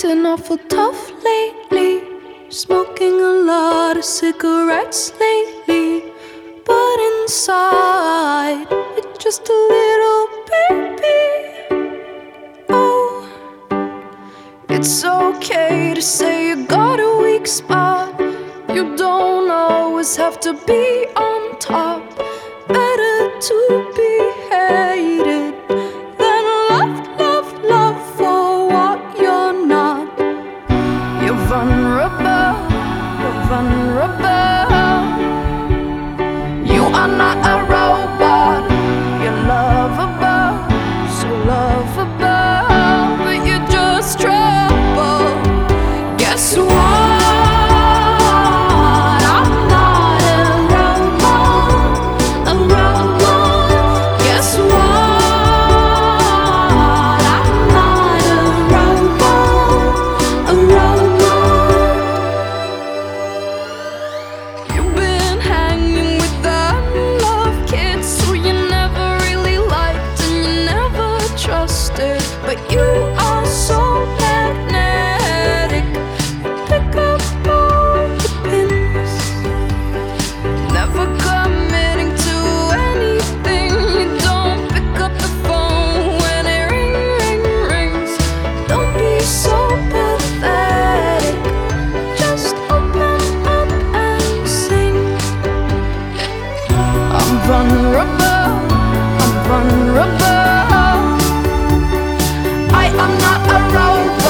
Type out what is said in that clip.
acting awful tough lately, smoking a lot of cigarettes lately, but inside it's just a little baby. Oh, it's okay to say you got a weak spot. You don't always have to be on top. Better to be hated than love for what you're not. You're vulnerable, you're vulnerable. You are not a robot. You're lovable, so lovable, but you're just trouble. Guess what? But you are so magnetic. Pick up all the pins, never committing to anything. You don't pick up the phone when it rings. Don't be so pathetic. Just open up and sing. I'm vulnerable, I'm vulnerable. I'm not a robot.